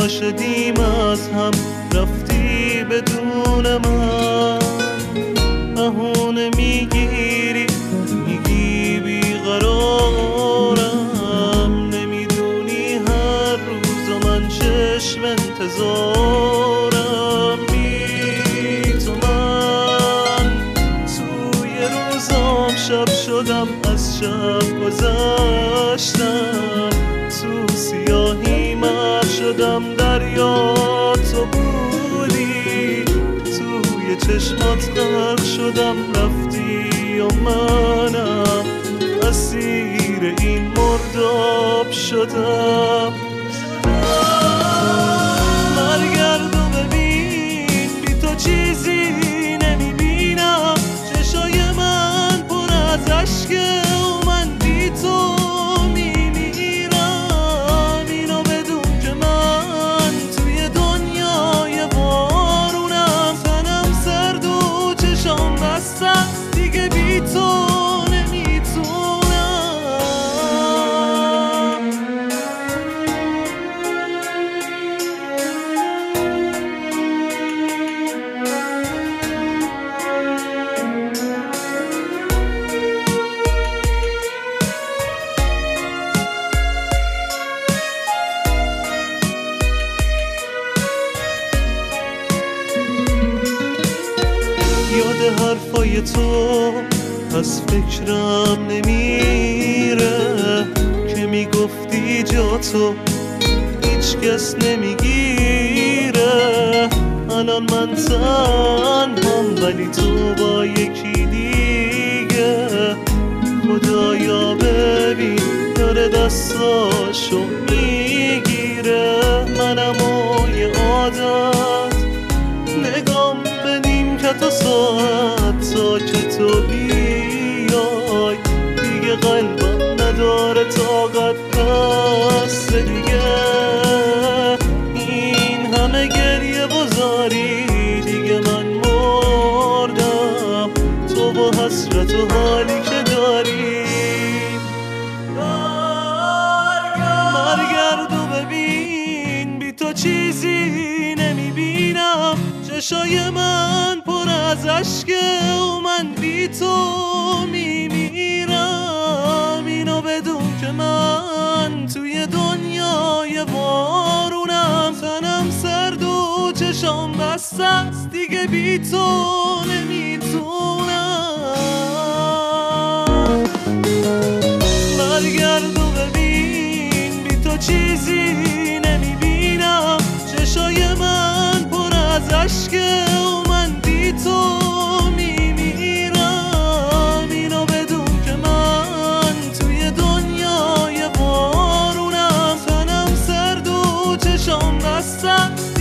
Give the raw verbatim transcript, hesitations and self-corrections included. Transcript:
جدا شدیم از هم، رفتی بدون من. بهونه میگیری میگی بیقرارم، نمیدونی هر روز من چشم انتظارم. بی تو من توی روزام شب شدم، از شب گذشتم، تو سیاهی مر شدم، دریا تو بودی، توی چشمات غرق شدم، رفتی و منم اسیر این مرداب شدم. برگرد و ببین بی تو چیزی نمیبینم، چشای من پر از عشقه و من بی تو میمیرم. اینو بدون که من توی دنیای بارونم، تنم سرد و چشام بسته است، دیگه بی تو یاد حرفای تو از فکرم نمیره، که میگفتی جا تو هیچ کس نمیگیره. الان من تنهام ولی تو با یکی دیگه، خدایا ببین داره دستاشو میگیره. منم و یه عادت نگام بدیم که تا ساعت تا که تو بیای، دیگه قلبم نداره طاقت پس دیگه. این همه گریه بزاری دیگه من مردم، تو با حسرت و حالی که داری. برگرد و ببین بی تو چیزی نمیبینم، چشای من پر از عشقه و من بی تو میمیرم. اینو بدون که من توی دنیای بارونم، تنم سرد و چشام بسته است، دیگه بی تو نمیتونم. برگرد و ببین بی تو چیزی نمیبینم، چشای من پر از عشقه و من بی تو میمیرم. اینو بدون که من توی دنیای بارونم، تنم سرد و چشام بسته